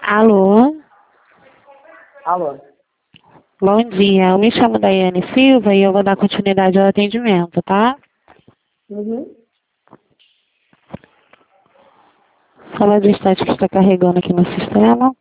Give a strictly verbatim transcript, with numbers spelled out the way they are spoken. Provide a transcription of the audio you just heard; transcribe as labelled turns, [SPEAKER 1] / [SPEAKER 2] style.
[SPEAKER 1] Alô?
[SPEAKER 2] Alô?
[SPEAKER 1] Bom dia, eu me chamo Daiane Silva e eu vou dar continuidade ao atendimento, tá?
[SPEAKER 2] Uhum.
[SPEAKER 1] Sala de estática que está carregando aqui no sistema.